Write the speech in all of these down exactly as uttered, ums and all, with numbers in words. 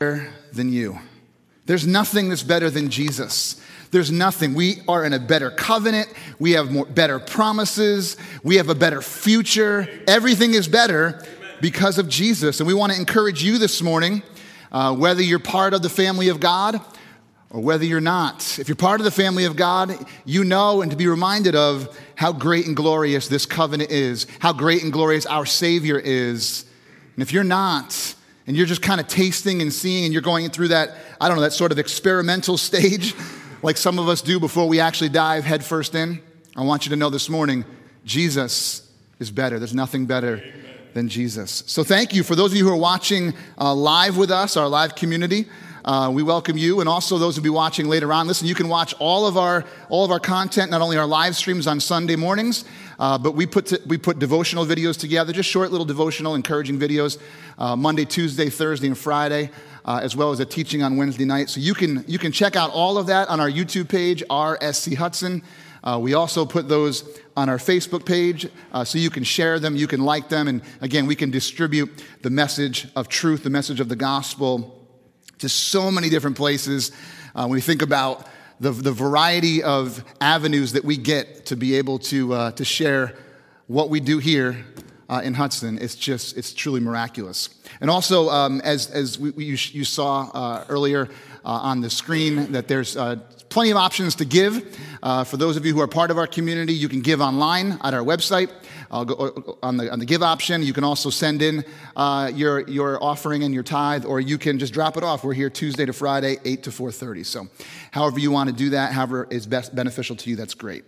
better than you. There's nothing that's better than Jesus. There's nothing. We are in a better covenant. We have more better promises. We have a better future. Everything is better because of Jesus. And we want to encourage you this morning, uh, whether you're part of the family of God or whether you're not. If you're part of the family of God, you know and to be reminded of how great and glorious this covenant is, how great and glorious our Savior is. And if you're not, and you're just kind of tasting and seeing, and you're going through that, I don't know, that sort of experimental stage, like some of us do before we actually dive headfirst in, I want you to know this morning, Jesus is better. There's nothing better Amen. Than Jesus. So thank you for those of you who are watching uh, live with us, our live community. Uh, we welcome you, and also those who'll be watching later on. Listen, you can watch all of our all of our content, not only our live streams on Sunday mornings, uh, but we put to, we put devotional videos together, just short little devotional, encouraging videos, uh, Monday, Tuesday, Thursday, and Friday, uh, as well as a teaching on Wednesday night. So you can you can check out all of that on our YouTube page, R S C Hudson. Uh, we also put those on our Facebook page, uh, so you can share them, you can like them, and again, we can distribute the message of truth, the message of the gospel, to so many different places. Uh, when we think about the, the variety of avenues that we get to be able to uh, to share what we do here uh, in Hudson, it's just, it's truly miraculous. And also, um, as as we, we, you, you saw uh, earlier uh, on the screen, that there's uh, plenty of options to give. Uh, for those of you who are part of our community, you can give online at our website. I'll go on the on the give option. You can also send in uh, your your offering and your tithe, or you can just drop it off. We're here Tuesday to Friday, eight to four thirty. So, however you want to do that, however is best beneficial to you, that's great.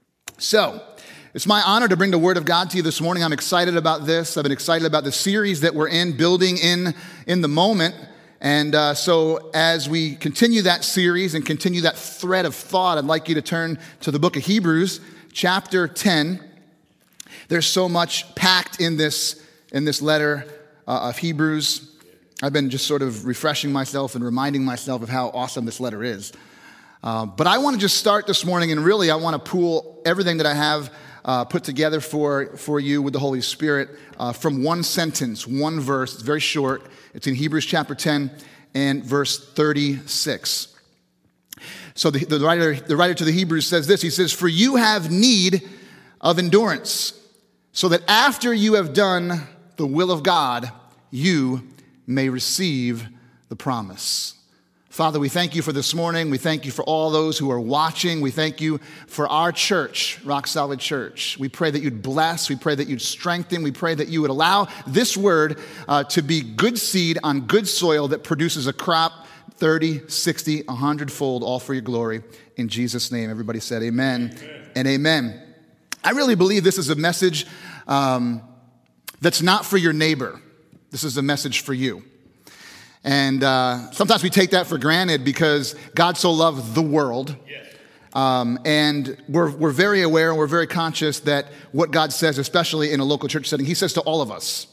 So, it's my honor to bring the Word of God to you this morning. I'm excited about this. I've been excited about the series that we're in, building in in the moment. And uh, so, as we continue that series and continue that thread of thought, I'd like you to turn to the book of Hebrews, chapter ten. There's so much packed in this in this letter uh, of Hebrews. I've been just sort of refreshing myself and reminding myself of how awesome this letter is. Uh, but I want to just start this morning, and really I want to pool everything that I have uh, put together for, for you with the Holy Spirit uh, from one sentence, one verse. It's very short. It's in Hebrews chapter ten and verse thirty-six. So the, the writer the writer to the Hebrews says this. He says, "For you have need of endurance, so that after you have done the will of God, you may receive the promise." Father, we thank you for this morning. We thank you for all those who are watching. We thank you for our church, Rock Solid Church. We pray that you'd bless. We pray that you'd strengthen. We pray that you would allow this word uh, to be good seed on good soil that produces a crop thirty, sixty, one hundred fold, all for your glory. In Jesus' name, everybody said amen, amen. And amen. I really believe this is a message um, that's not for your neighbor. This is a message for you. And uh, sometimes we take that for granted because God so loved the world. Yes. Um, and we're, we're very aware and we're very conscious that what God says, especially in a local church setting, he says to all of us.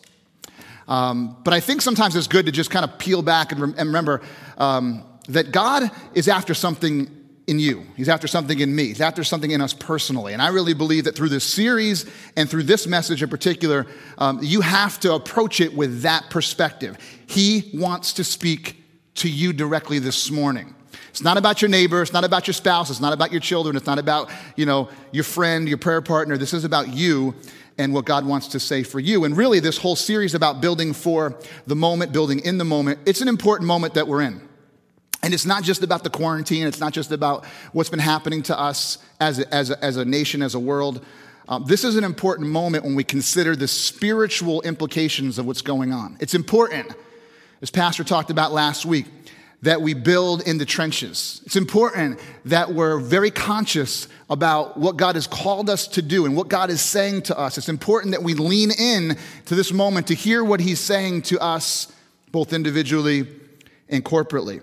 Um, but I think sometimes it's good to just kind of peel back and, rem- and remember um, that God is after something in you. He's after something in me. He's after something in us personally. And I really believe that through this series and through this message in particular, um, you have to approach it with that perspective. He wants to speak to you directly this morning. It's not about your neighbor. It's not about your spouse. It's not about your children. It's not about, you know, your friend, your prayer partner. This is about you and what God wants to say for you. And really, this whole series about building for the moment, building in the moment, it's an important moment that we're in. And it's not just about the quarantine. It's not just about what's been happening to us as a, as a, as a nation, as a world. Um, this is an important moment when we consider the spiritual implications of what's going on. It's important, as Pastor talked about last week, that we build in the trenches. It's important that we're very conscious about what God has called us to do and what God is saying to us. It's important that we lean in to this moment to hear what he's saying to us, both individually and corporately.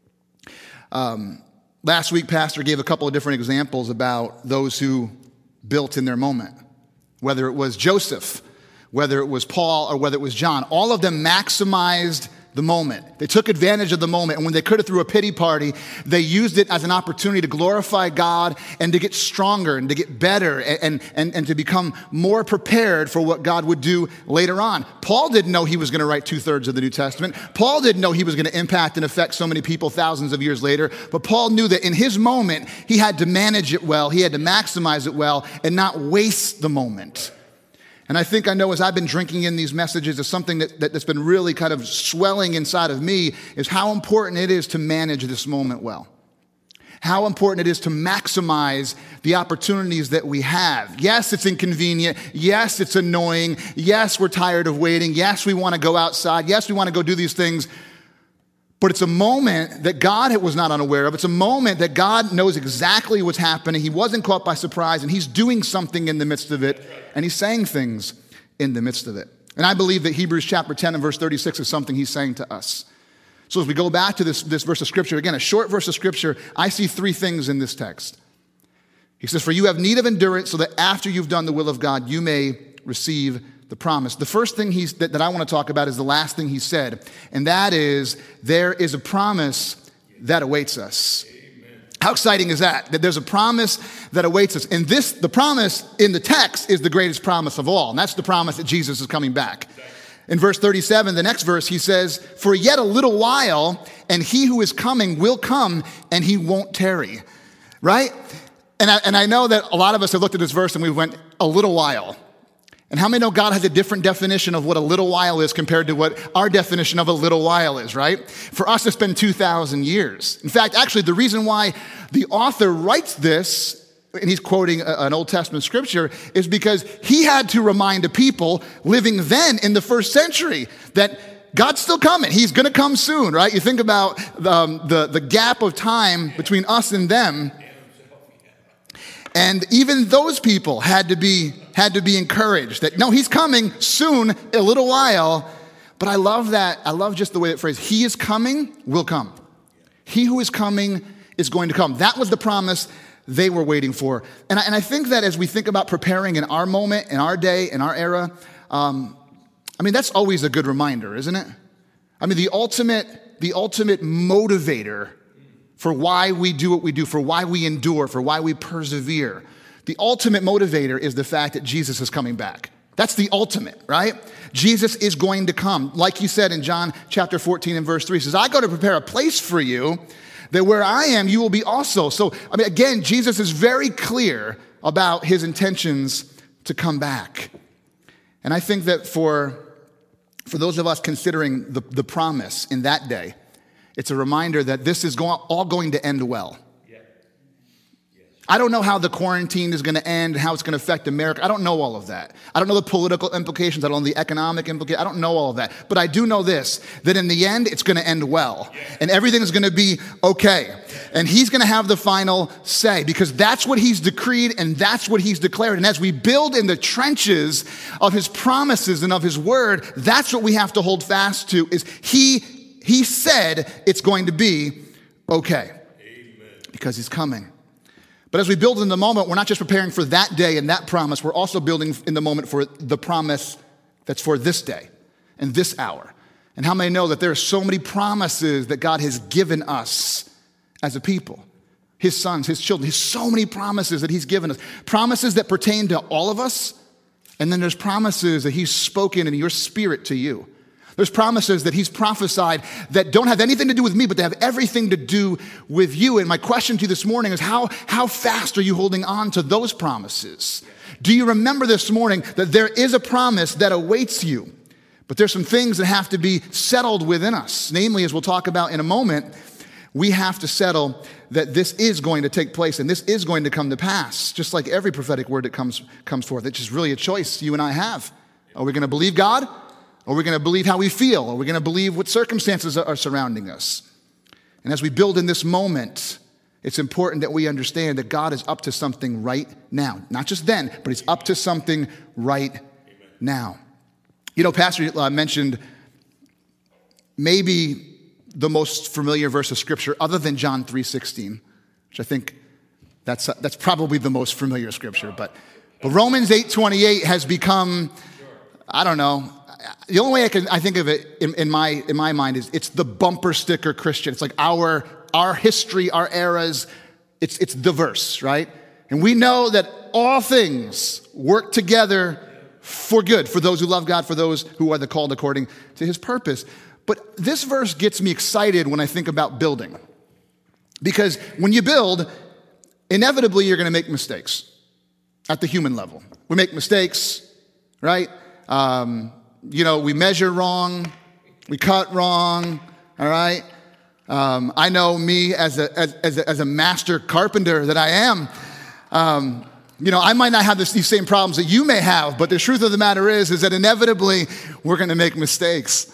Um, last week, Pastor gave a couple of different examples about those who built in their moment, whether it was Joseph, whether it was Paul, or whether it was John. All of them maximized the moment. They took advantage of the moment, and when they could have threw a pity party, they used it as an opportunity to glorify God and to get stronger and to get better and, and, and to become more prepared for what God would do later on. Paul didn't know he was going to write two-thirds of the New Testament. Paul didn't know he was going to impact and affect so many people thousands of years later, but Paul knew that in his moment, he had to manage it well, he had to maximize it well, and not waste the moment. And I think I know as I've been drinking in these messages, is something that, that, that's been really kind of swelling inside of me is how important it is to manage this moment well. How important it is to maximize the opportunities that we have. Yes, it's inconvenient. Yes, it's annoying. Yes, we're tired of waiting. Yes, we want to go outside. Yes, we want to go do these things. But it's a moment that God was not unaware of. It's a moment that God knows exactly what's happening. He wasn't caught by surprise, and he's doing something in the midst of it, and he's saying things in the midst of it. And I believe that Hebrews chapter ten and verse thirty-six is something he's saying to us. So as we go back to this, this verse of Scripture, again, a short verse of Scripture, I see three things in this text. He says, for you have need of endurance so that after you've done the will of God, you may receive the promise. The first thing he's, that, that I want to talk about is the last thing he said, and that is there is a promise that awaits us. Amen. How exciting is that? That there's a promise that awaits us. And this, the promise in the text is the greatest promise of all, and that's the promise that Jesus is coming back. In verse thirty-seven, the next verse, he says, for yet a little while, and he who is coming will come, and he won't tarry. Right? And I, and I know that a lot of us have looked at this verse and we went, a little while. And how many know God has a different definition of what a little while is compared to what our definition of a little while is, right? For us, it's been two thousand years. In fact, actually, the reason why the author writes this, and he's quoting an Old Testament scripture, is because he had to remind the people living then in the first century that God's still coming. He's going to come soon, right? You think about um, the, the gap of time between us and them. And even those people had to be had to be encouraged that, no, he's coming soon, a little while. But I love that. I love just the way that phrase, he is coming, will come. He who is coming is going to come. That was the promise they were waiting for. And I, and I think that as we think about preparing in our moment, in our day, in our era, um, I mean, that's always a good reminder, isn't it? I mean, the ultimate, the ultimate motivator for why we do what we do, for why we endure, for why we persevere. The ultimate motivator is the fact that Jesus is coming back. That's the ultimate, right? Jesus is going to come. Like he said in John chapter fourteen and verse three, he says, I go to prepare a place for you, that where I am, you will be also. So, I mean, again, Jesus is very clear about his intentions to come back. And I think that for, for those of us considering the, the promise in that day, it's a reminder that this is going, all going to end well. Yeah. Yes. I don't know how the quarantine is going to end, how it's going to affect America. I don't know all of that. I don't know the political implications. I don't know the economic implications. I don't know all of that. But I do know this, that in the end, it's going to end well. Yeah. And everything is going to be okay. Yeah. And he's going to have the final say because that's what he's decreed and that's what he's declared. And as we build in the trenches of his promises and of his word, that's what we have to hold fast to is he He said it's going to be okay. Amen. Because he's coming. But as we build in the moment, we're not just preparing for that day and that promise, we're also building in the moment for the promise that's for this day and this hour. And how many know that there are so many promises that God has given us as a people? His sons, his children, there's so many promises that he's given us. Promises that pertain to all of us, and then there's promises that he's spoken in your spirit to you. There's promises that he's prophesied that don't have anything to do with me, but they have everything to do with you. And my question to you this morning is how, how fast are you holding on to those promises? Do you remember this morning that there is a promise that awaits you? But there's some things that have to be settled within us. Namely, as we'll talk about in a moment, we have to settle that this is going to take place and this is going to come to pass, just like every prophetic word that comes, comes forth. It's just really a choice you and I have. Are we going to believe God? Or are we going to believe how we feel? Or are we going to believe what circumstances are surrounding us? And as we build in this moment, it's important that we understand that God is up to something right now. Not just then, but he's up to something right Amen. Now. You know, Pastor uh, mentioned maybe the most familiar verse of Scripture other than John three sixteen, which I think that's, uh, that's probably the most familiar Scripture. But, but Romans eight twenty-eight has become, I don't know, the only way I can I think of it in, in my in my mind is it's the bumper sticker Christian. It's like our our history, our eras. It's it's diverse, right? And we know that all things work together for good, for those who love God, for those who are the called according to his purpose. But this verse gets me excited when I think about building. Because when you build, inevitably you're going to make mistakes at the human level. We make mistakes, right? Um, you know, we measure wrong, we cut wrong, all right? Um, I know me as a, as, as a, as a master carpenter that I am. Um, you know, I might not have this, these same problems that you may have, but the truth of the matter is, is that inevitably we're going to make mistakes.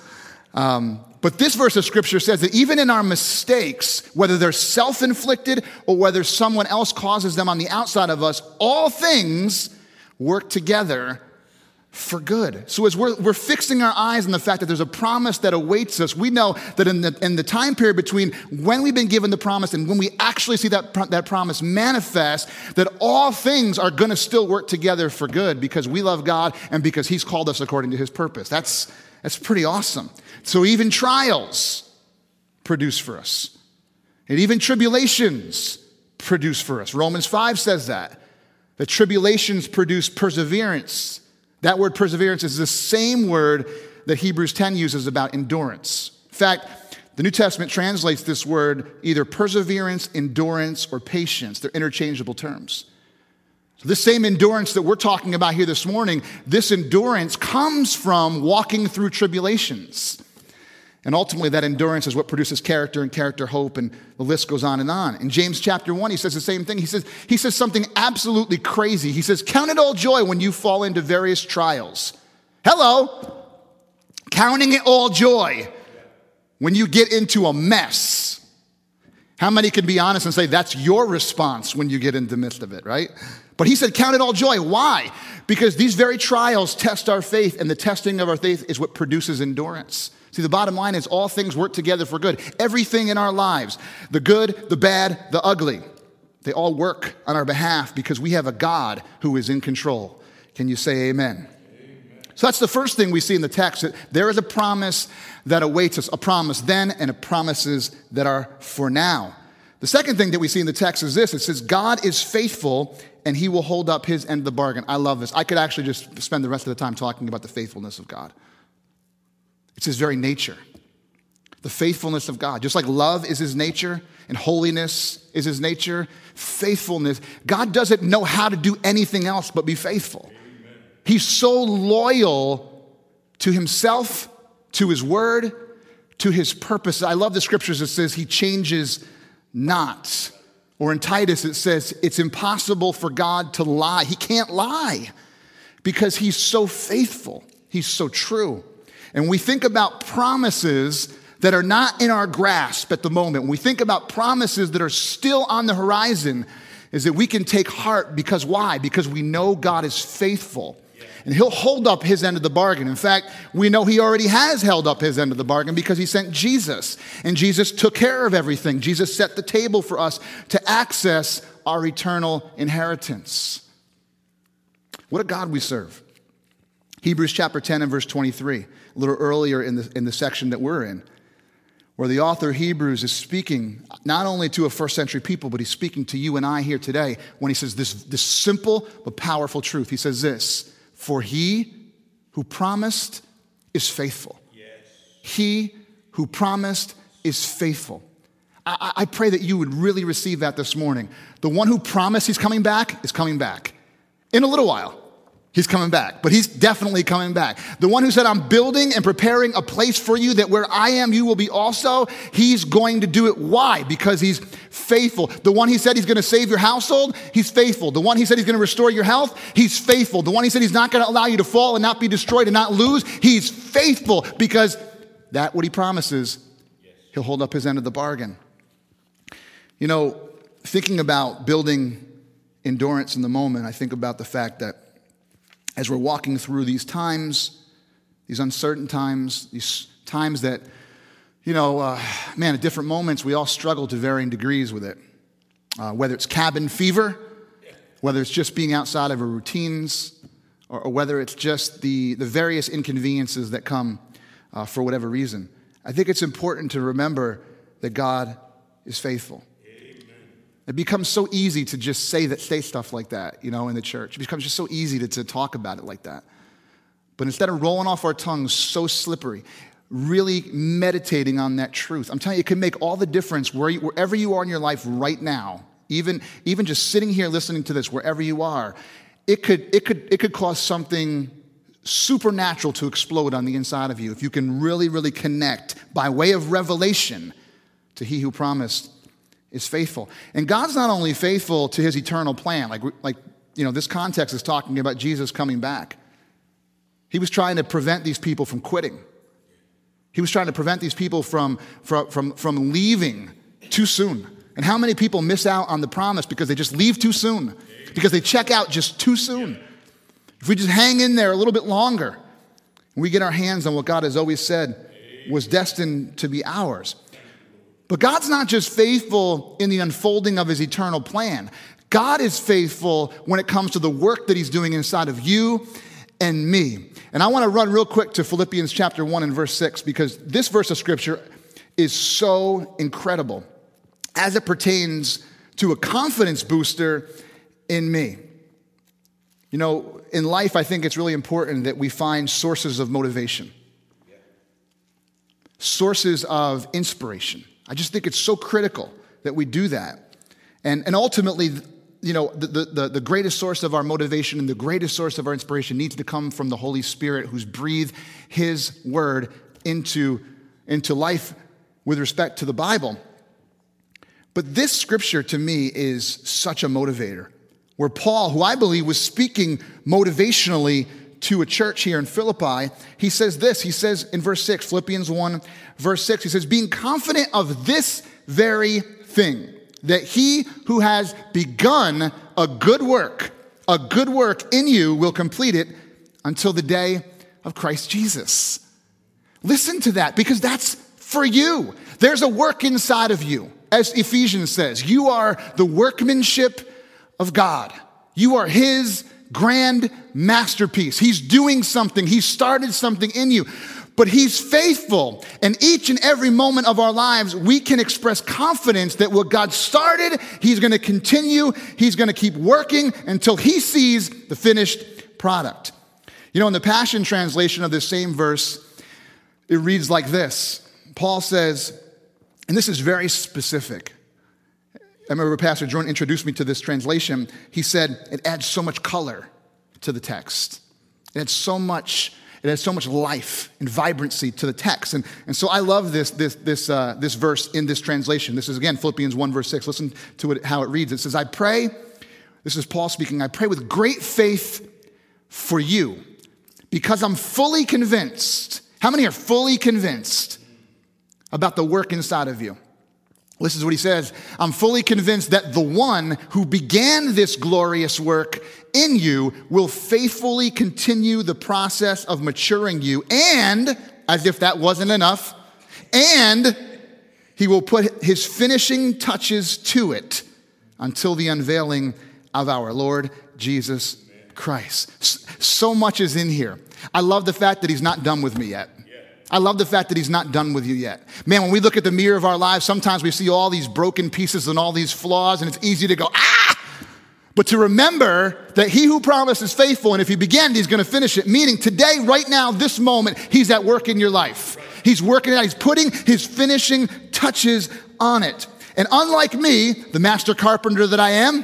Um, but this verse of scripture says that even in our mistakes, whether they're self-inflicted or whether someone else causes them on the outside of us, all things work together for good. So as we're, we're fixing our eyes on the fact that there's a promise that awaits us, we know that in the, in the time period between when we've been given the promise and when we actually see that, that promise manifest, that all things are going to still work together for good because we love God and because he's called us according to his purpose. That's, that's pretty awesome. So even trials produce for us. And even tribulations produce for us. Romans five says that. That tribulations produce perseverance. That word perseverance is the same word that Hebrews ten uses about endurance. In fact, the New Testament translates this word either perseverance, endurance, or patience. They're interchangeable terms. So this same endurance that we're talking about here this morning, this endurance comes from walking through tribulations. And ultimately, that endurance is what produces character, and character hope, and the list goes on and on. In James chapter one, he says the same thing. He says, he says something absolutely crazy. He says, count it all joy when you fall into various trials. Hello. Counting it all joy when you get into a mess. How many can be honest and say that's your response when you get in the midst of it, right? But he said, count it all joy. Why? Because these very trials test our faith, and the testing of our faith is what produces endurance. See, the bottom line is all things work together for good. Everything in our lives, the good, the bad, the ugly, they all work on our behalf because we have a God who is in control. Can you say amen? Amen. So that's the first thing we see in the text, that there is a promise that awaits us, a promise then and a promises that are for now. The second thing that we see in the text is this. It says, God is faithful and he will hold up his end of the bargain. I love this. I could actually just spend the rest of the time talking about the faithfulness of God. It's his very nature, the faithfulness of God. Just like love is his nature and holiness is his nature, faithfulness. God doesn't know how to do anything else but be faithful. Amen. He's so loyal to himself, to his word, to his purpose. I love the scriptures that says he changes not. Or in Titus it says it's impossible for God to lie. He can't lie because he's so faithful. He's so true. And we think about promises that are not in our grasp at the moment. When we think about promises that are still on the horizon, is that we can take heart because why? Because we know God is faithful. And he'll hold up his end of the bargain. In fact, we know he already has held up his end of the bargain because he sent Jesus. And Jesus took care of everything. Jesus set the table for us to access our eternal inheritance. What a God we serve. Hebrews chapter ten and verse twenty-three, a little earlier in the, in the section that we're in, where the author of Hebrews is speaking not only to a first century people, but he's speaking to you and I here today when he says this, this simple but powerful truth. He says this, for he who promised is faithful. Yes. He who promised is faithful. I, I pray that you would really receive that this morning. The one who promised he's coming back is coming back in a little while. He's coming back, but he's definitely coming back. The one who said, I'm building and preparing a place for you that where I am, you will be also, he's going to do it. Why? Because he's faithful. The one he said he's going to save your household, he's faithful. The one he said he's going to restore your health, he's faithful. The one he said he's not going to allow you to fall and not be destroyed and not lose, he's faithful because that what he promises, he'll hold up his end of the bargain. You know, thinking about building endurance in the moment, I think about the fact that as we're walking through these times, these uncertain times, these times that, you know, uh, man, at different moments, we all struggle to varying degrees with it. Uh, whether it's cabin fever, whether it's just being outside of our routines, or, or whether it's just the, the various inconveniences that come uh, for whatever reason, I think it's important to remember that God is faithful. Amen. It becomes so easy to just say that, say stuff like that, you know, in the church. It becomes just so easy to, to talk about it like that. But instead of rolling off our tongues so slippery, really meditating on that truth, I'm telling you, it can make all the difference where you, wherever you are in your life right now. Even, even just sitting here listening to this, wherever you are, it could, it could, it could cause something supernatural to explode on the inside of you if you can really, really connect by way of revelation to He who promised is faithful. And God's not only faithful to His eternal plan, like, like you know, this context is talking about Jesus coming back. He was trying to prevent these people from quitting. He was trying to prevent these people from, from, from, from leaving too soon. And how many people miss out on the promise because they just leave too soon, because they check out just too soon? If we just hang in there a little bit longer, and we get our hands on what God has always said was destined to be ours. But God's not just faithful in the unfolding of His eternal plan. God is faithful when it comes to the work that He's doing inside of you and me. And I want to run real quick to Philippians chapter one and verse six, because this verse of Scripture is so incredible as it pertains to a confidence booster in me. You know, in life, I think it's really important that we find sources of motivation, sources of inspiration. I just think it's so critical that we do that. And, and ultimately, you know, the, the, the greatest source of our motivation and the greatest source of our inspiration needs to come from the Holy Spirit, who's breathed His word into, into life with respect to the Bible. But this scripture to me is such a motivator, where Paul, who I believe was speaking motivationally to a church here in Philippi, he says this, he says in verse six, Philippians one, verse six, he says, being confident of this very thing, that He who has begun a good work, a good work in you will complete it until the day of Christ Jesus. Listen to that, because that's for you. There's a work inside of you. As Ephesians says, you are the workmanship of God. You are His grand masterpiece. He's doing something. He started something in you. But He's faithful. And each and every moment of our lives, we can express confidence that what God started, He's going to continue. He's going to keep working until He sees the finished product. You know, in the Passion Translation of this same verse, it reads like this. Paul says, and this is very specific. I remember Pastor Jordan introduced me to this translation. He said, it adds so much color to the text. It adds so much, it adds so much life and vibrancy to the text. And, and so I love this, this, this, uh, this verse in this translation. This is, again, Philippians one, verse six. Listen to it, how it reads. It says, I pray, this is Paul speaking, I pray with great faith for you, because I'm fully convinced. How many are fully convinced about the work inside of you? This is what he says. I'm fully convinced that the one who began this glorious work in you will faithfully continue the process of maturing you. And, as if that wasn't enough, and He will put His finishing touches to it until the unveiling of our Lord Jesus Christ. So much is in here. I love the fact that He's not done with me yet. I love the fact that He's not done with you yet. Man, when we look at the mirror of our lives, sometimes we see all these broken pieces and all these flaws, and it's easy to go, ah! But to remember that He who promised is faithful, and if He began, He's going to finish it. Meaning today, right now, this moment, He's at work in your life. He's working it out. He's putting His finishing touches on it. And unlike me, the master carpenter that I am,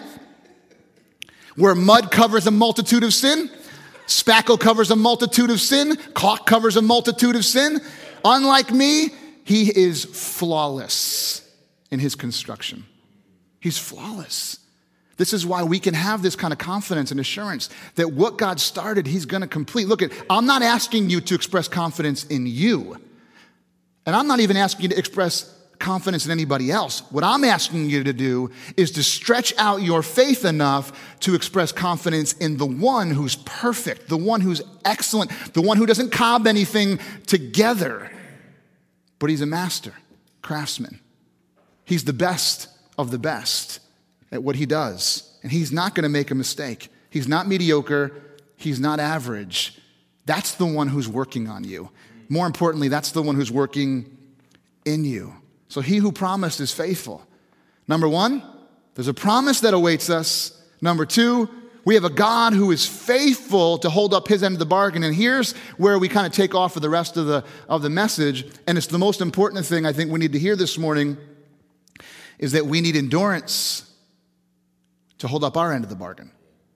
where mud covers a multitude of sin, spackle covers a multitude of sin, caulk covers a multitude of sin. Unlike me, He is flawless in His construction. He's flawless. This is why we can have this kind of confidence and assurance that what God started, He's going to complete. Look, at, I'm not asking you to express confidence in you. And I'm not even asking you to express confidence in anybody else. What I'm asking you to do is to stretch out your faith enough to express confidence in the one who's perfect, the one who's excellent, the one who doesn't cob anything together. But He's a master craftsman. He's the best of the best at what He does. And He's not going to make a mistake. He's not mediocre. He's not average. That's the one who's working on you. More importantly, that's the one who's working in you. So he who promised is faithful. Number one, there's a promise that awaits us. Number two, we have a God who is faithful to hold up his end of the bargain. And here's where we kind of take off for the rest of the, of the message. And it's the most important thing I think we need to hear this morning is that we need endurance to hold up our end of the bargain.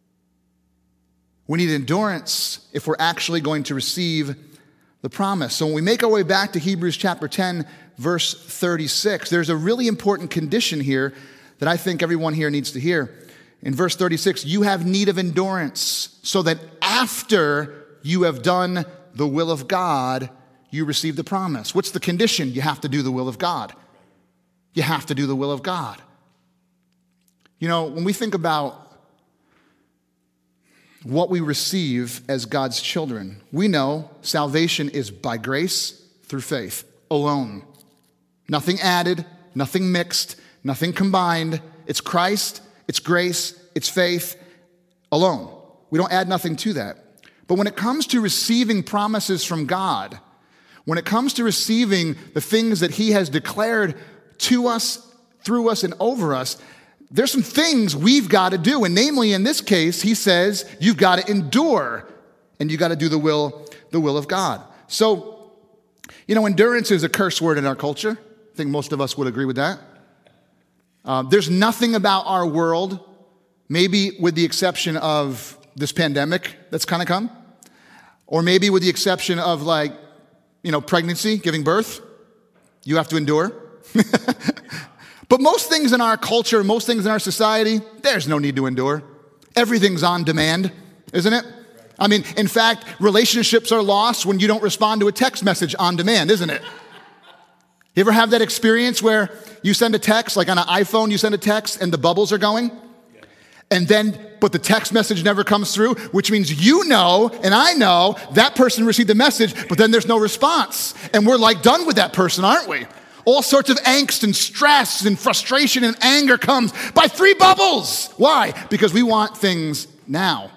We need endurance if we're actually going to receive the promise. So when we make our way back to Hebrews chapter ten, verse thirty-six, there's a really important condition here that I think everyone here needs to hear. In verse thirty-six, you have need of endurance so that after you have done the will of God, you receive the promise. What's the condition? You have to do the will of God. You have to do the will of God. You know, when we think about what we receive as God's children, we know salvation is by grace through faith alone. Nothing added, nothing mixed, nothing combined. It's Christ, it's grace, it's faith alone. We don't add nothing to that. But when it comes to receiving promises from God, when it comes to receiving the things that he has declared to us, through us, and over us, there's some things we've got to do. And namely, in this case, he says, you've got to endure and you've got to do the will, the will of God. So, you know, endurance is a curse word in our culture. I think most of us would agree with that. Uh, there's nothing about our world, maybe with the exception of this pandemic that's kind of come, or maybe with the exception of like, you know, pregnancy, giving birth, you have to endure. But most things in our culture, most things in our society, there's no need to endure. Everything's on demand, isn't it? I mean, in fact, relationships are lost when you don't respond to a text message on demand, isn't it? You ever have that experience where you send a text, like on an iPhone, you send a text and the bubbles are going? And then, but the text message never comes through, which means you know, and I know, that person received the message, but then there's no response. And we're like done with that person, aren't we? All sorts of angst and stress and frustration and anger comes by three bubbles. Why? Because we want things now.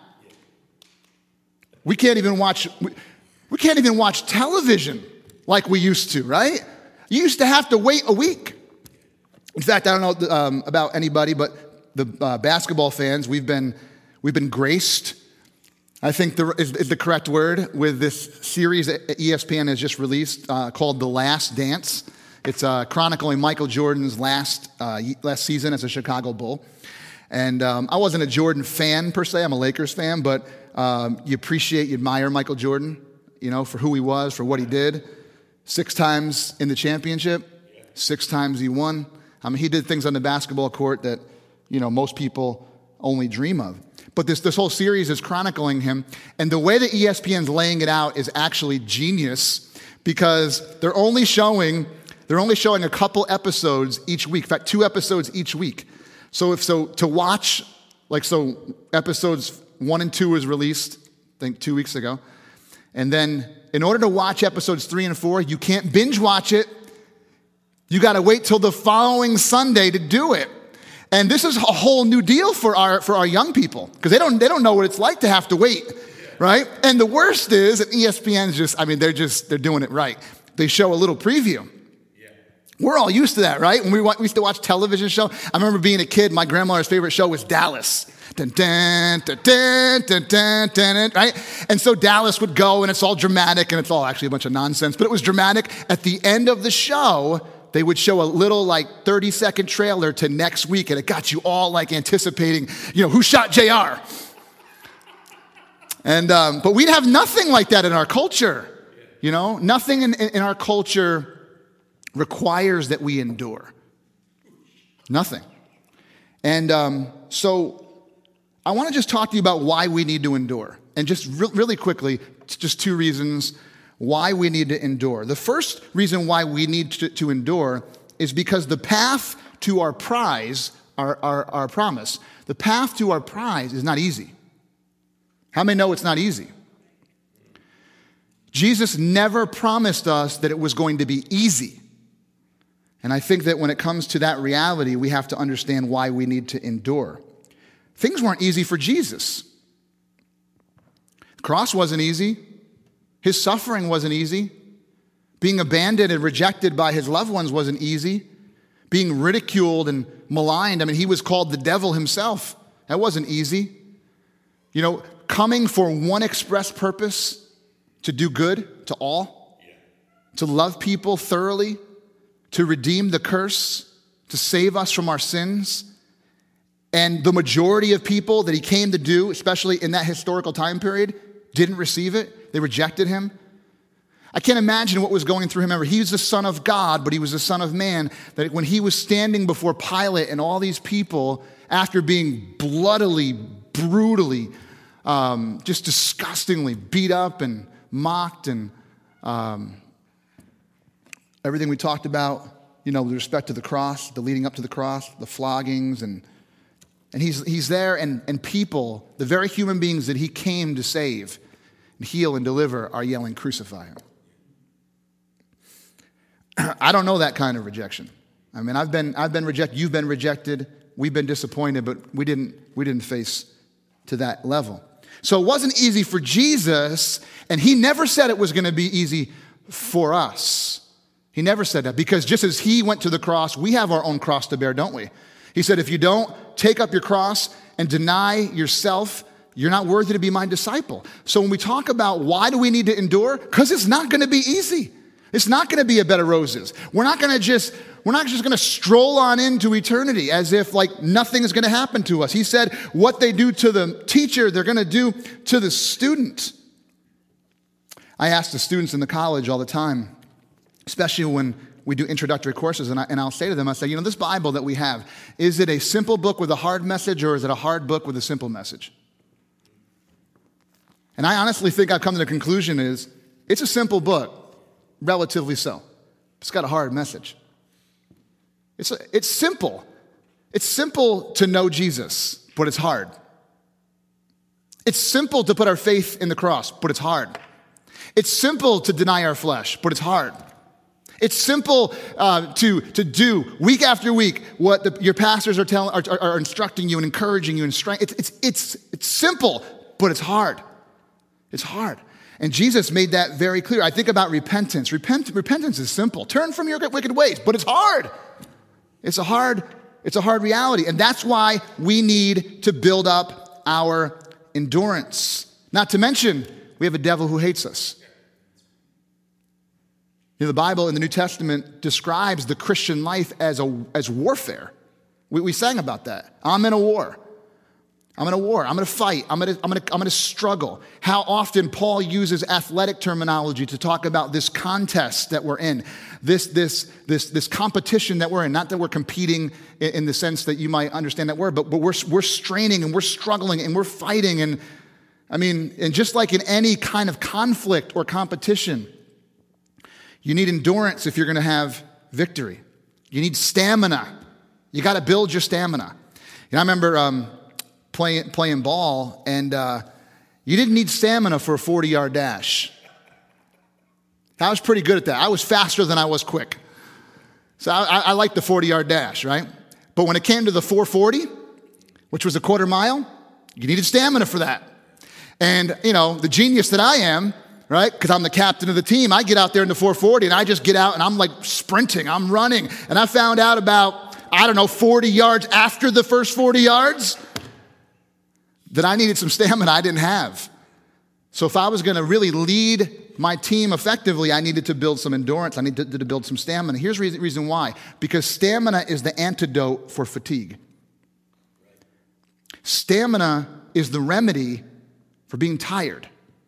We can't even watch, we, we can't even watch television like we used to, right? You used to have to wait a week. In fact, I don't know um, about anybody, but the uh, basketball fans, we've been we've been graced, I think the, is, is the correct word, with this series that E S P N has just released uh, called The Last Dance. It's uh, chronicling Michael Jordan's last uh, last season as a Chicago Bull. And um, I wasn't a Jordan fan per se. I'm a Lakers fan, but um, you appreciate, you admire Michael Jordan, you know, for who he was, for what he did. Six times in the championship, six times he won. I mean, he did things on the basketball court that, you know, most people only dream of. But this, this whole series is chronicling him. And the way that E S P N's laying it out is actually genius because they're only showing... They're only showing a couple episodes each week. In fact, two episodes each week. So if so, to watch, like so, episodes one and two was released, I think two weeks ago. And then in order to watch episodes three and four, you can't binge watch it. You got to wait till the following Sunday to do it. And this is a whole new deal for our for our young people because they don't they don't know what it's like to have to wait, right? And the worst is that E S P N's just, I mean, they're just they're doing it right. They show a little preview. We're all used to that, right? When we, we used to watch television show, I remember being a kid, my grandmother's favorite show was Dallas. Dun, dun, dun, dun, dun, dun, dun, right? And so Dallas would go, and it's all dramatic, and it's all actually a bunch of nonsense, but it was dramatic. At the end of the show, they would show a little like thirty-second trailer to next week, and it got you all like anticipating, you know, who shot J R? And um, but we'd have nothing like that in our culture, you know? Nothing in, in, in our culture requires that we endure. Nothing. And um, so I want to just talk to you about why we need to endure. And just re- really quickly, just two reasons why we need to endure. The first reason why we need to, to endure is because the path to our prize, our, our, our promise, the path to our prize is not easy. How many know it's not easy? Jesus never promised us that it was going to be easy. And I think that when it comes to that reality, we have to understand why we need to endure. Things weren't easy for Jesus. The cross wasn't easy. His suffering wasn't easy. Being abandoned and rejected by his loved ones wasn't easy. Being ridiculed and maligned, I mean, he was called the devil himself. That wasn't easy. You know, coming for one express purpose, to do good to all, to love people thoroughly, to redeem the curse, to save us from our sins. And the majority of people that he came to do, especially in that historical time period, didn't receive it. They rejected him. I can't imagine what was going through him. Remember, he was the Son of God, but he was the Son of Man. That when he was standing before Pilate and all these people, after being bloodily, brutally, um, just disgustingly beat up and mocked and um, everything we talked about, you know, with respect to the cross, the leading up to the cross, the floggings, and and he's he's there, and, and people, the very human beings that he came to save and heal and deliver, are yelling, "Crucify him." I don't know that kind of rejection. I mean, I've been I've been rejected, you've been rejected, we've been disappointed, but we didn't we didn't face to that level. So it wasn't easy for Jesus, and he never said it was going to be easy for us. He never said that, because just as he went to the cross, we have our own cross to bear, don't we? He said, if you don't take up your cross and deny yourself, you're not worthy to be my disciple. So when we talk about why do we need to endure, because it's not going to be easy. It's not going to be a bed of roses. We're not going to just, we're not just going to stroll on into eternity as if like nothing is going to happen to us. He said what they do to the teacher, they're going to do to the student. I ask the students in the college all the time, especially when we do introductory courses, and, I, and I'll say to them, I say, you know, this Bible that we have, is it a simple book with a hard message, or is it a hard book with a simple message? And I honestly think I've come to the conclusion is, it's a simple book. Relatively so. It's got a hard message. It's, it's simple. It's simple to know Jesus, but it's hard. It's simple to put our faith in the cross, but it's hard. It's simple to deny our flesh, but it's hard. It's simple uh, to, to do week after week what the, your pastors are, telling, are, are instructing you and encouraging you and strength. It's, it's, it's, it's simple, but it's hard. It's hard. And Jesus made that very clear. I think about repentance. Repent, repentance is simple. Turn from your wicked ways, but it's hard. It's a hard, it's a hard reality. And that's why we need to build up our endurance. Not to mention, we have a devil who hates us. You know, the Bible in the New Testament describes the Christian life as, a, as warfare. We, we sang about that. I'm in a war. I'm in a war. I'm going to fight. I'm going to, I'm going to, I'm going to struggle. How often Paul uses athletic terminology to talk about this contest that we're in, this, this, this, this competition that we're in. Not that we're competing in, in the sense that you might understand that word, but, but we're, we're straining and we're struggling and we're fighting. And I mean, and just like in any kind of conflict or competition, you need endurance if you're going to have victory. You need stamina. You got to build your stamina. And I remember um, playing playing ball, and uh, you didn't need stamina for a forty-yard dash. I was pretty good at that. I was faster than I was quick. So I, I, I liked the forty-yard dash, right? But when it came to the four forty, which was a quarter mile, you needed stamina for that. And, you know, the genius that I am, right? Because I'm the captain of the team. I get out there in the four forty and I just get out and I'm like sprinting, I'm running. And I found out about, I don't know, forty yards after the first forty yards that I needed some stamina I didn't have. So if I was going to really lead my team effectively, I needed to build some endurance. I needed to, to build some stamina. Here's the reason why. Because stamina is the antidote for fatigue. Stamina is the remedy for being tired.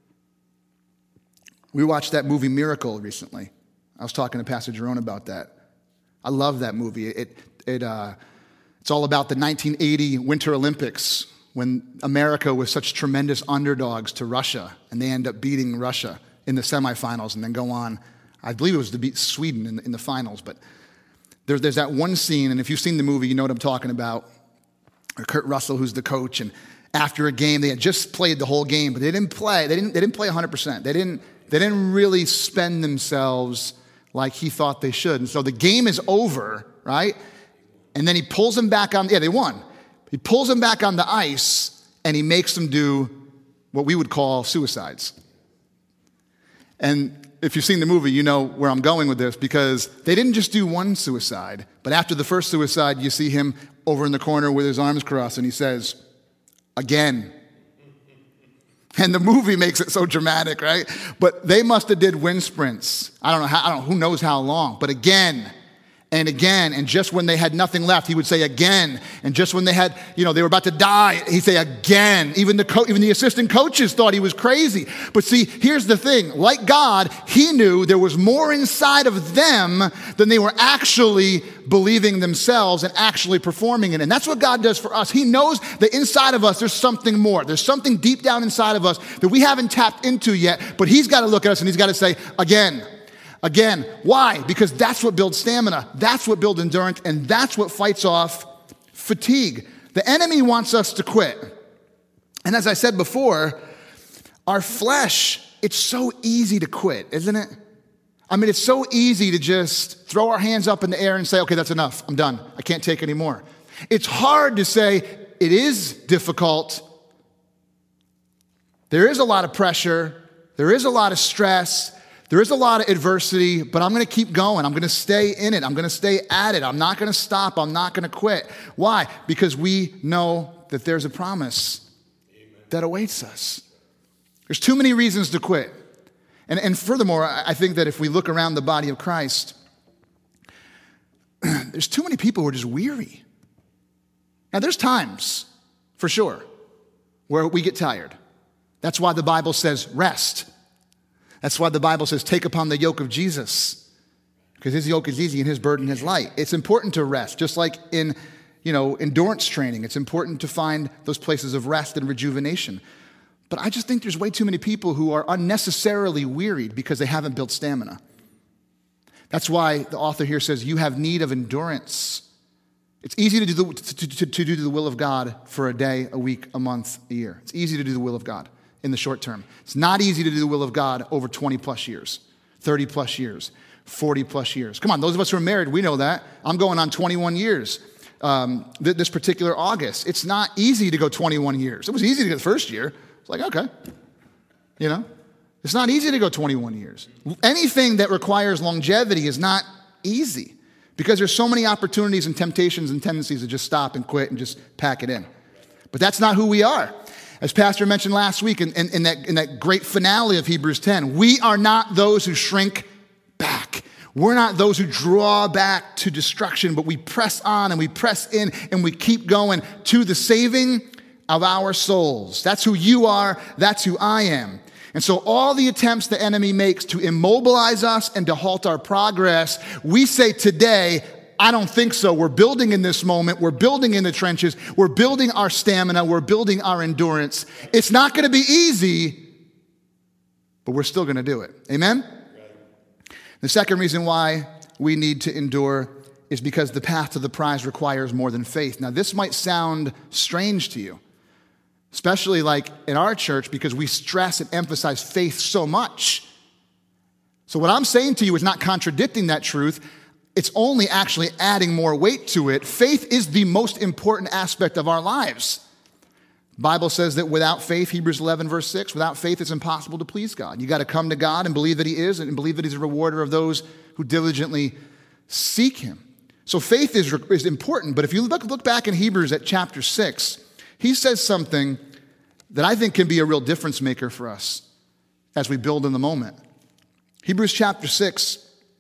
We watched that movie Miracle recently. I was talking to Pastor Jerome about that. I love that movie. It, it, uh, it's all about the nineteen eighty Winter Olympics when America was such tremendous underdogs to Russia, and they end up beating Russia in the semifinals and then go on, I believe it was to beat Sweden in the, in the finals. But there, there's that one scene, and if you've seen the movie, you know what I'm talking about. Kurt Russell, who's the coach, and after a game, they had just played the whole game, but they didn't play. They didn't, they didn't play one hundred percent. They didn't, they didn't really spend themselves like he thought they should. And so the game is over, right? And then he pulls them back on, yeah, they won. He pulls them back on the ice, and he makes them do what we would call suicides. And if you've seen the movie, you know where I'm going with this, because they didn't just do one suicide, but after the first suicide, you see him over in the corner with his arms crossed, and he says, again. And the movie makes it so dramatic, right? But they must have did wind sprints. I don't know how, I don't know, who knows how long, but again and again. And just when they had nothing left, he would say again. And just when they had, you know, they were about to die, he'd say again. Even the co- even the assistant coaches thought he was crazy. But see, here's the thing. Like God, he knew there was more inside of them than they were actually believing themselves and actually performing it. And that's what God does for us. He knows that inside of us, there's something more. There's something deep down inside of us that we haven't tapped into yet, but he's got to look at us and he's got to say, again, again. Why? Because that's what builds stamina. That's what builds endurance, and that's what fights off fatigue. The enemy wants us to quit. And as I said before, our flesh, it's so easy to quit, isn't it? I mean, it's so easy to just throw our hands up in the air and say, okay, that's enough. I'm done. I can't take any more. It's hard to say it is difficult. There is a lot of pressure. There is a lot of stress. There is a lot of adversity, but I'm going to keep going. I'm going to stay in it. I'm going to stay at it. I'm not going to stop. I'm not going to quit. Why? Because we know that there's a promise Amen. That awaits us. There's too many reasons to quit. And, and furthermore, I think that if we look around the body of Christ, there's too many people who are just weary. Now, there's times, for sure, where we get tired. That's why the Bible says rest. That's why the Bible says take upon the yoke of Jesus, because his yoke is easy and his burden is light. It's important to rest, just like in, you know, endurance training. It's important to find those places of rest and rejuvenation. But I just think there's way too many people who are unnecessarily wearied because they haven't built stamina. That's why the author here says you have need of endurance. It's easy to do the, to, to, to do the will of God for a day, a week, a month, a year. It's easy to do the will of God in the short term. It's not easy to do the will of God over twenty plus years, thirty plus years, forty plus years. Come on, those of us who are married, we know that. I'm going on twenty-one years um, th- this particular August. It's not easy to go twenty-one years. It was easy to go the first year. It's like, okay, you know. It's not easy to go twenty-one years. Anything that requires longevity is not easy because there's so many opportunities and temptations and tendencies to just stop and quit and just pack it in. But that's not who we are. As Pastor mentioned last week in, in, in, that, in that great finale of Hebrews ten, we are not those who shrink back. We're not those who draw back to destruction, but we press on and we press in and we keep going to the saving of our souls. That's who you are. That's who I am. And so all the attempts the enemy makes to immobilize us and to halt our progress, we say today, I don't think so. We're building in this moment. We're building in the trenches. We're building our stamina. We're building our endurance. It's not going to be easy, but we're still going to do it. Amen? The second reason why we need to endure is because the path to the prize requires more than faith. Now, this might sound strange to you, especially like in our church, because we stress and emphasize faith so much. So what I'm saying to you is not contradicting that truth. It's only actually adding more weight to it. Faith is the most important aspect of our lives. The Bible says that without faith, Hebrews eleven verse six, without faith it's impossible to please God. You got to come to God and believe that he is and believe that he's a rewarder of those who diligently seek him. So faith is, is important, but if you look, look back in Hebrews at chapter six, he says something that I think can be a real difference maker for us as we build in the moment. Hebrews chapter six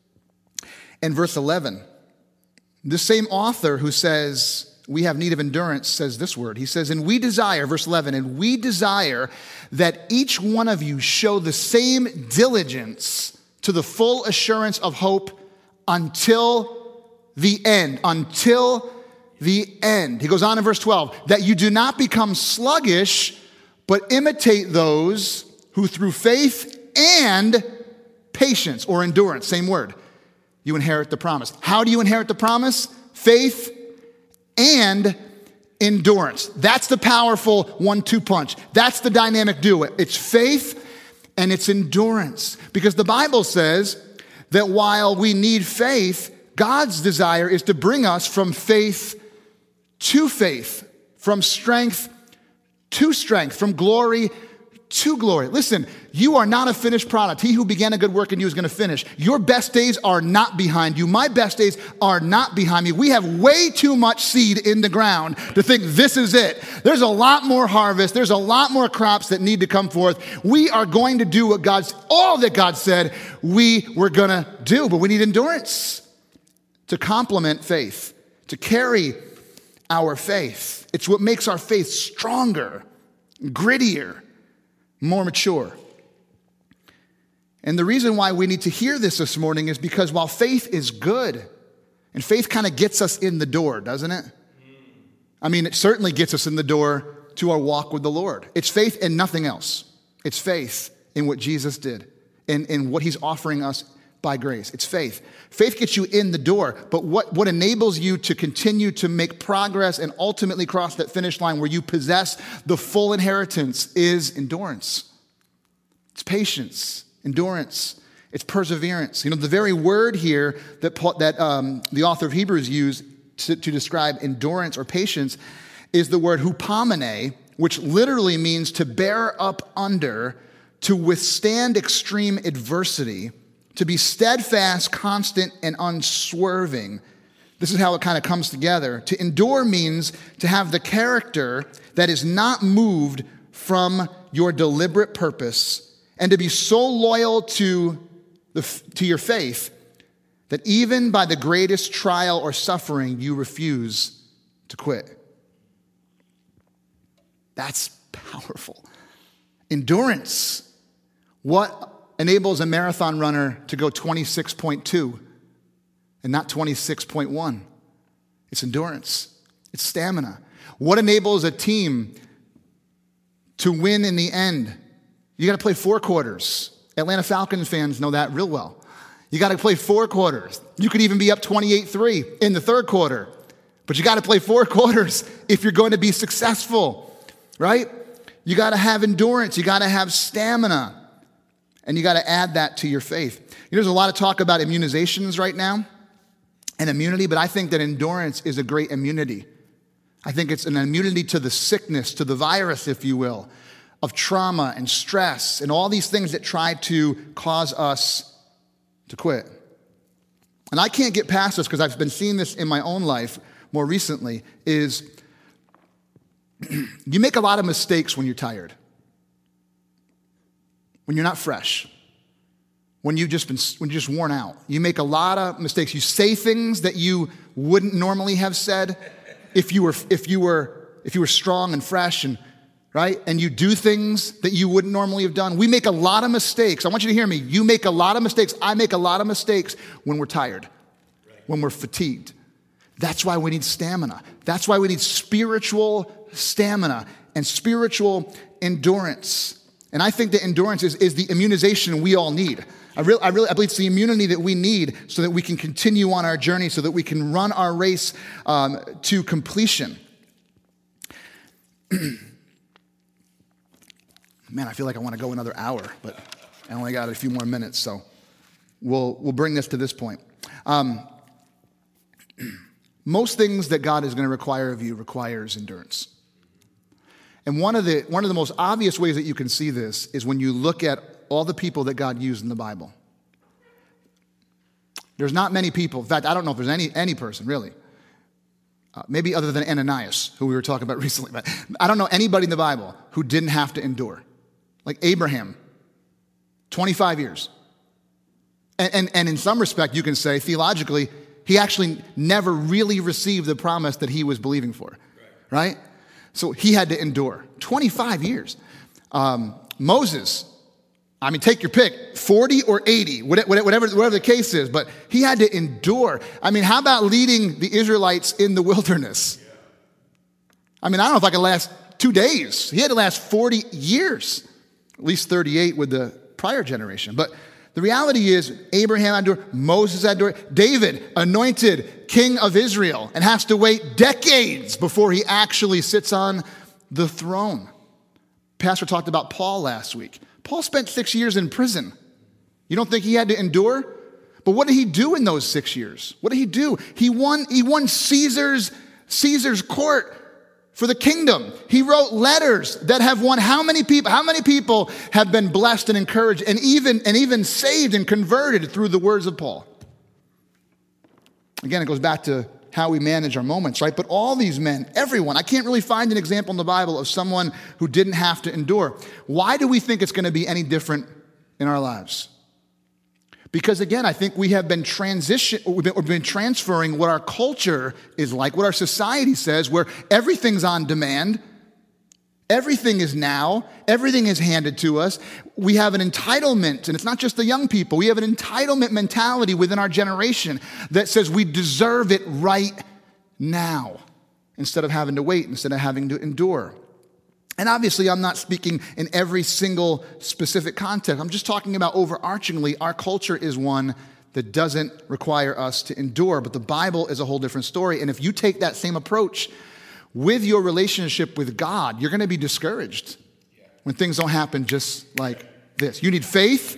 and verse eleven. This same author who says we have need of endurance says this word. He says, and we desire, verse eleven, and we desire that each one of you show the same diligence to the full assurance of hope until the end, until the end. He goes on in verse twelve, that you do not become sluggish, but imitate those who through faith and patience or endurance, same word, you inherit the promise. How do you inherit the promise? Faith and endurance. That's the powerful one two punch. That's the dynamic duo. It's faith and it's endurance. Because the Bible says that while we need faith, God's desire is to bring us from faith to faith, from strength to strength, from glory to glory. Listen, you are not a finished product. He who began a good work in you is going to finish. Your best days are not behind you. My best days are not behind me. We have way too much seed in the ground to think this is it. There's a lot more harvest. There's a lot more crops that need to come forth. We are going to do what God's, all that God said we were going to do, but we need endurance to complement faith, to carry our faith. It's what makes our faith stronger, grittier, more mature. And the reason why we need to hear this this morning is because while faith is good, and faith kind of gets us in the door, doesn't it? I mean, it certainly gets us in the door to our walk with the Lord. It's faith and nothing else. It's faith in what Jesus did and in what he's offering us by grace. It's faith. Faith gets you in the door, but what, what enables you to continue to make progress and ultimately cross that finish line where you possess the full inheritance is endurance. It's patience, endurance, it's perseverance. You know, the very word here that, Paul, that um, the author of Hebrews used to, to describe endurance or patience is the word hupomene, which literally means to bear up under, to withstand extreme adversity, to be steadfast, constant, and unswerving. This is how it kind of comes together. To endure means to have the character that is not moved from your deliberate purpose and to be so loyal to, the, to your faith that even by the greatest trial or suffering, you refuse to quit. That's powerful. Endurance. What enables a marathon runner to go twenty-six point two and not twenty-six point one? It's endurance. It's stamina. What enables a team to win in the end? You got to play four quarters. Atlanta Falcons fans know that real well. You got to play four quarters. You could even be up twenty-eight three in the third quarter, but you got to play four quarters if you're going to be successful, right? You got to have endurance. You got to have stamina. And you got to add that to your faith. You know, there's a lot of talk about immunizations right now and immunity, but I think that endurance is a great immunity. I think it's an immunity to the sickness, to the virus, if you will, of trauma and stress and all these things that try to cause us to quit. And I can't get past this because I've been seeing this in my own life more recently, is you make a lot of mistakes when you're tired. When you're not fresh, when you've just been, when you're just worn out, you make a lot of mistakes. You say things that you wouldn't normally have said if you were, if you were, if you were strong and fresh, and right. And you do things that you wouldn't normally have done. We make a lot of mistakes. I want you to hear me. You make a lot of mistakes. I make a lot of mistakes when we're tired, when we're fatigued. That's why we need stamina. That's why we need spiritual stamina and spiritual endurance. And I think that endurance is, is the immunization we all need. I really, I really, I believe it's the immunity that we need so that we can continue on our journey, so that we can run our race um, to completion. Man, I feel like I want to go another hour, but I only got a few more minutes, so we'll we'll bring this to this point. Um, most things that God is going to require of you requires endurance. And one of the one of the most obvious ways that you can see this is when you look at all the people that God used in the Bible. There's not many people. In fact, I don't know if there's any any person, really. Uh, maybe other than Ananias, who we were talking about recently. But I don't know anybody in the Bible who didn't have to endure. Like Abraham, twenty-five years. And, and, and in some respect, you can say, theologically, he actually never really received the promise that he was believing for, right? So he had to endure twenty-five years. Um, Moses, I mean, take your pick, forty or eighty, whatever, whatever the case is, but he had to endure. I mean, how about leading the Israelites in the wilderness? I mean, I don't know if I could last two days. He had to last forty years, at least thirty-eight with the prior generation. But the reality is, Abraham had to endure, Moses had to endure, David, anointed king of Israel, and has to wait decades before he actually sits on the throne. Pastor talked about Paul last week. Paul spent six years in prison. You don't think he had to endure? But what did he do in those six years? What did he do? He won, he won Caesar's, Caesar's court for the kingdom. He wrote letters that have won how many people, how many people have been blessed and encouraged and even, and even saved and converted through the words of Paul? Again, it goes back to how we manage our moments, right? But all these men, everyone, I can't really find an example in the Bible of someone who didn't have to endure. Why do we think it's going to be any different in our lives? Because again, I think we have been transition, we've been, we've been transferring what our culture is like, what our society says, where everything's on demand, everything is now, everything is handed to us. We have an entitlement, and it's not just the young people. We have an entitlement mentality within our generation that says we deserve it right now instead of having to wait, instead of having to endure. And obviously, I'm not speaking in every single specific context. I'm just talking about overarchingly, our culture is one that doesn't require us to endure, but the Bible is a whole different story. And if you take that same approach with your relationship with God, you're going to be discouraged when things don't happen just like this. You need faith,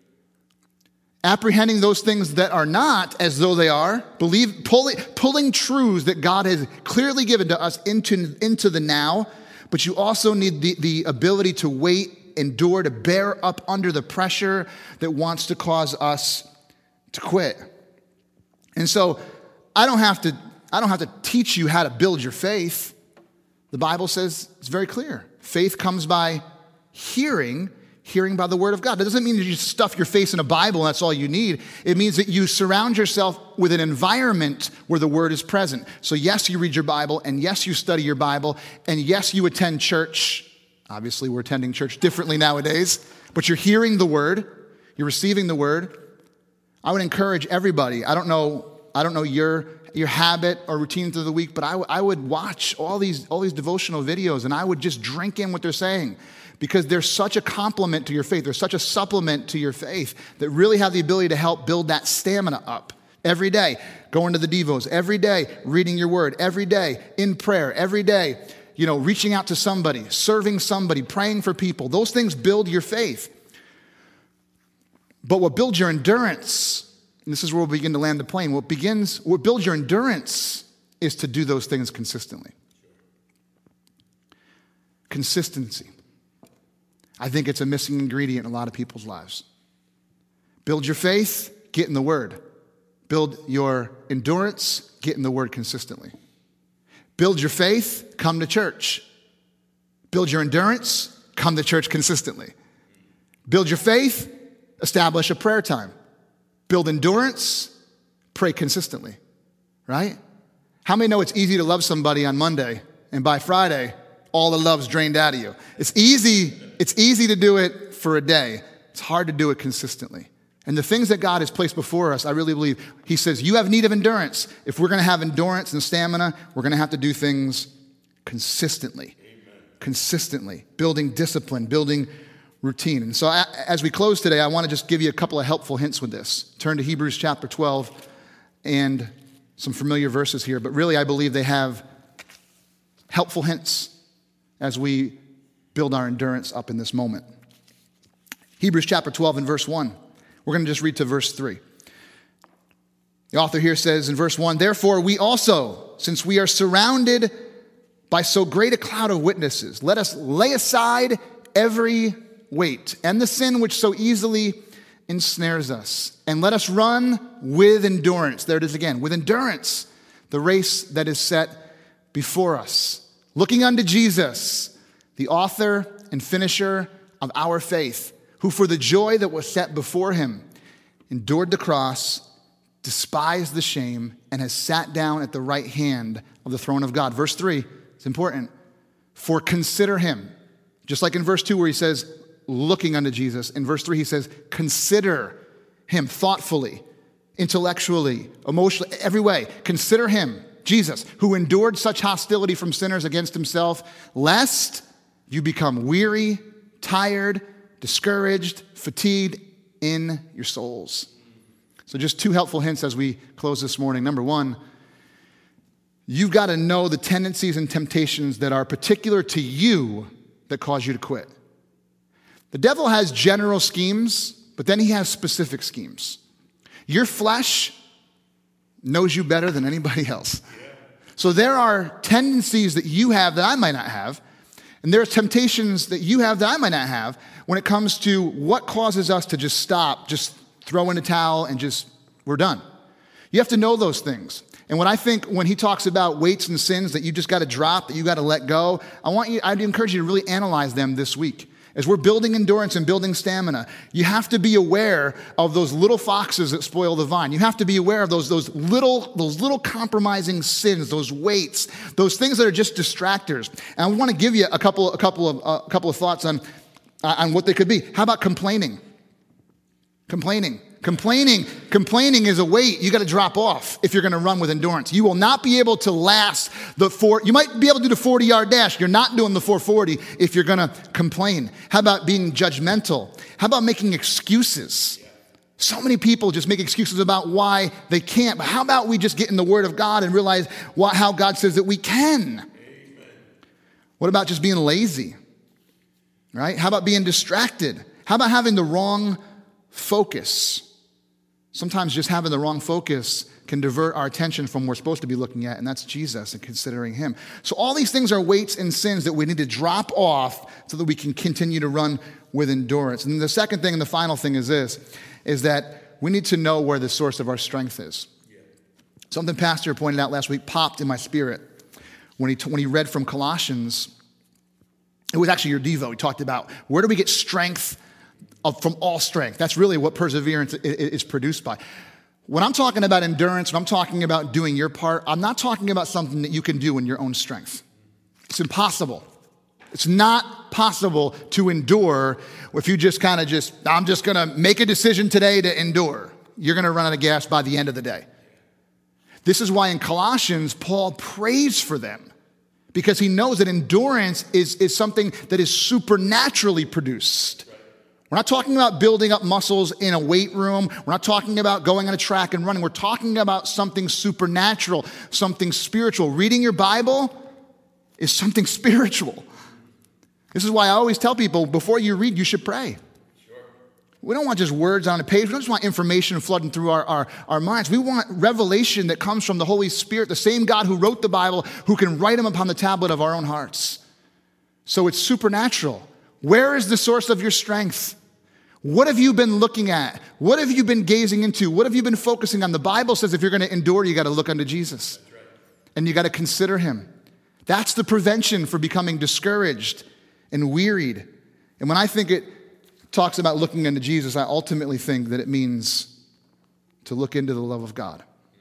apprehending those things that are not as though they are, believe, pulling, pulling truths that God has clearly given to us into, into the now. But you also need the, the ability to wait, endure, to bear up under the pressure that wants to cause us to quit. And so I don't have to, I don't have to teach you how to build your faith. The Bible says it's very clear. Faith comes by hearing, hearing by the word of God. That doesn't mean that you stuff your face in a Bible and that's all you need. It means that you surround yourself with an environment where the word is present. So yes, you read your Bible, and yes, you study your Bible, and yes, you attend church. Obviously, we're attending church differently nowadays, but you're hearing the word, you're receiving the word. I would encourage everybody, I don't know, I don't know your, your habit or routine through the week, but I, w- I would watch all these, all these devotional videos, and I would just drink in what they're saying. Because they're such a complement to your faith. They're such a supplement to your faith that really have the ability to help build that stamina up every day. Going to the Devos every day, reading your word every day, in prayer every day, you know, reaching out to somebody, serving somebody, praying for people. Those things build your faith. But what builds your endurance, and this is where we'll begin to land the plane, what begins, what builds your endurance is to do those things consistently. Consistency. I think it's a missing ingredient in a lot of people's lives. Build your faith, get in the word. Build your endurance, get in the word consistently. Build your faith, come to church. Build your endurance, come to church consistently. Build your faith, establish a prayer time. Build endurance, pray consistently, right? How many know it's easy to love somebody on Monday, and by Friday, all the love's drained out of you? It's easy, it's easy to do it for a day. It's hard to do it consistently. And the things that God has placed before us, I really believe, he says, you have need of endurance. If we're going to have endurance and stamina, we're going to have to do things consistently. Amen. Consistently. Building discipline, building routine. And so as we close today, I want to just give you a couple of helpful hints with this. Turn to Hebrews chapter twelve and some familiar verses here, but really I believe they have helpful hints as we build our endurance up in this moment. Hebrews chapter twelve and verse one. We're going to just read to verse three. The author here says in verse one, therefore we also, since we are surrounded by so great a cloud of witnesses, let us lay aside every weight and the sin which so easily ensnares us, and let us run with endurance. There it is again, with endurance, the race that is set before us, looking unto Jesus, the author and finisher of our faith, who for the joy that was set before him endured the cross, despised the shame, and has sat down at the right hand of the throne of God. Verse three, it's important. For consider him. Just like in verse two where he says, looking unto Jesus. In verse three he says, consider him thoughtfully, intellectually, emotionally, every way. Consider him, Jesus, who endured such hostility from sinners against himself, lest you become weary, tired, discouraged, fatigued in your souls. So just two helpful hints as we close this morning. Number one, you've got to know the tendencies and temptations that are particular to you that cause you to quit. The devil has general schemes, but then he has specific schemes. Your flesh knows you better than anybody else. So there are tendencies that you have that I might not have, and there are temptations that you have that I might not have when it comes to what causes us to just stop, just throw in a towel and just, we're done. You have to know those things. And when I think, when he talks about weights and sins that you just got to drop, that you got to let go, I want you, I'd encourage you to really analyze them this week. As we're building endurance and building stamina, you have to be aware of those little foxes that spoil the vine. You have to be aware of those, those little, those little compromising sins, those weights, those things that are just distractors. And I want to give you a couple, a couple of, a couple of thoughts on, uh, on what they could be. How about complaining? Complaining. Complaining, complaining is a weight you got to drop off if you're going to run with endurance. You will not be able to last the four, you might be able to do the forty-yard dash. You're not doing the four forty if you're going to complain. How about being judgmental? How about making excuses? So many people just make excuses about why they can't. But how about we just get in the Word of God and realize what, how God says that we can? Amen. What about just being lazy? Right? How about being distracted? How about having the wrong focus? Sometimes just having the wrong focus can divert our attention from what we're supposed to be looking at, and that's Jesus and considering him. So all these things are weights and sins that we need to drop off so that we can continue to run with endurance. And the second thing and the final thing is this, is that we need to know where the source of our strength is. Yeah. Something Pastor pointed out last week popped in my spirit when he, when he read from Colossians. It was actually your Devo. He talked about where do we get strength Of, from all strength. That's really what perseverance is produced by. When I'm talking about endurance, when I'm talking about doing your part, I'm not talking about something that you can do in your own strength. It's impossible. It's not possible to endure if you just kind of just, I'm just going to make a decision today to endure. You're going to run out of gas by the end of the day. This is why in Colossians, Paul prays for them, because he knows that endurance is, is something that is supernaturally produced. We're not talking about building up muscles in a weight room. We're not talking about going on a track and running. We're talking about something supernatural, something spiritual. Reading your Bible is something spiritual. This is why I always tell people, before you read, you should pray. Sure. We don't want just words on a page. We don't just want information flooding through our, our, our minds. We want revelation that comes from the Holy Spirit, the same God who wrote the Bible, who can write them upon the tablet of our own hearts. So it's supernatural. Where is the source of your strength? What have you been looking at? What have you been gazing into? What have you been focusing on? The Bible says if you're going to endure, you got to look unto Jesus. That's right. And you got to consider him. That's the prevention for becoming discouraged and wearied. And when I think it talks about looking unto Jesus, I ultimately think that it means to look into the love of God.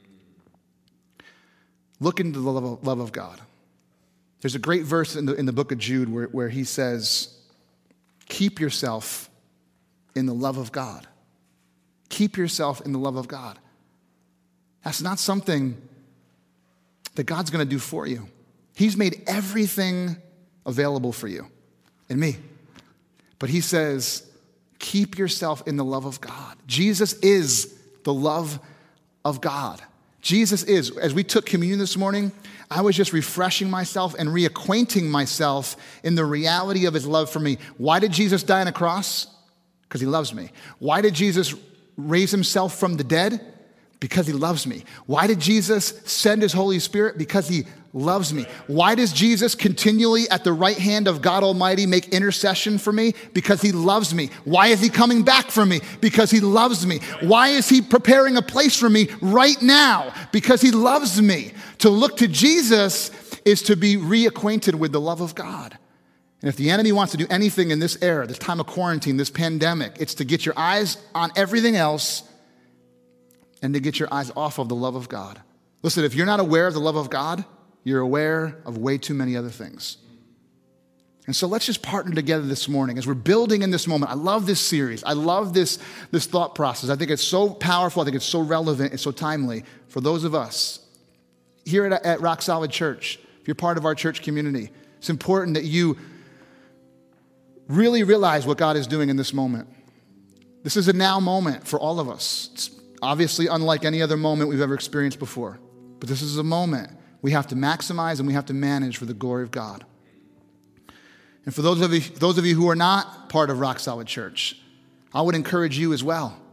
Look into the love of, love of God. There's a great verse in the, in the book of Jude where, where he says, keep yourself in the love of God. Keep yourself in the love of God. That's not something that God's going to do for you. He's made everything available for you and me. But he says, keep yourself in the love of God. Jesus is the love of God. Jesus is. As we took communion this morning, I was just refreshing myself and reacquainting myself in the reality of his love for me. Why did Jesus die on a cross? Because he loves me. Why did Jesus raise himself from the dead? Because he loves me. Why did Jesus send his Holy Spirit? Because he loves me. Why does Jesus continually at the right hand of God Almighty make intercession for me? Because he loves me. Why is he coming back for me? Because he loves me. Why is he preparing a place for me right now? Because he loves me. To look to Jesus is to be reacquainted with the love of God. And if the enemy wants to do anything in this era, this time of quarantine, this pandemic, it's to get your eyes on everything else and to get your eyes off of the love of God. Listen, if you're not aware of the love of God, you're aware of way too many other things. And so let's just partner together this morning as we're building in this moment. I love this series. I love this, this thought process. I think it's so powerful. I think it's so relevant. It's so timely for those of us here at, at Rock Solid Church. If you're part of our church community, it's important that you really realize what God is doing in this moment. This is a now moment for all of us. It's obviously unlike any other moment we've ever experienced before. But this is a moment we have to maximize and we have to manage for the glory of God. And for those of you, those of you who are not part of Rock Solid Church, I would encourage you as well.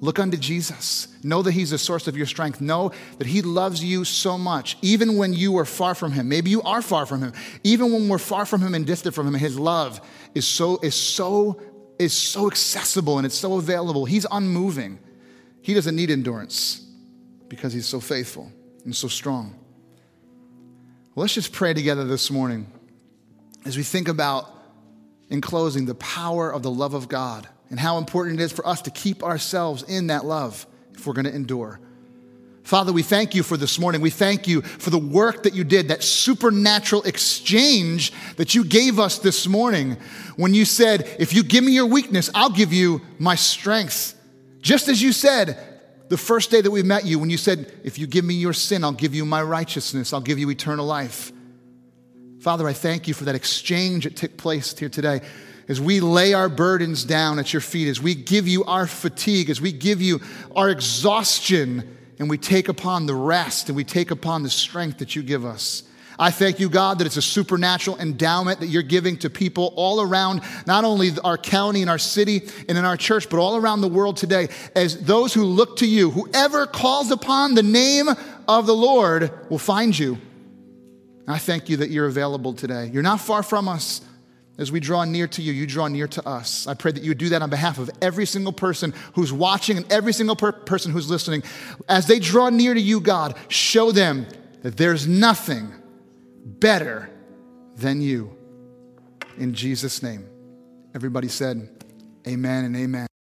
Look unto Jesus. Know that he's the source of your strength. Know that he loves you so much, even when you are far from him. Maybe you are far from him. Even when we're far from him and distant from him, his love is so, is so, is so accessible and it's so available. He's unmoving. He doesn't need endurance because he's so faithful and so strong. Well, let's just pray together this morning as we think about, in closing, the power of the love of God and how important it is for us to keep ourselves in that love if we're going to endure. Father, we thank you for this morning. We thank you for the work that you did, that supernatural exchange that you gave us this morning when you said, if you give me your weakness, I'll give you my strength. Just as you said the first day that we met you, when you said, if you give me your sin, I'll give you my righteousness. I'll give you eternal life. Father, I thank you for that exchange that took place here today. As we lay our burdens down at your feet, as we give you our fatigue, as we give you our exhaustion, and we take upon the rest and we take upon the strength that you give us. I thank you, God, that it's a supernatural endowment that you're giving to people all around, not only our county and our city and in our church, but all around the world today, as those who look to you. Whoever calls upon the name of the Lord will find you. I thank you that you're available today. You're not far from us. As we draw near to you, you draw near to us. I pray that you would do that on behalf of every single person who's watching and every single per- person who's listening. As they draw near to you, God, show them that there's nothing better than you. In Jesus' name. Everybody said, amen and amen.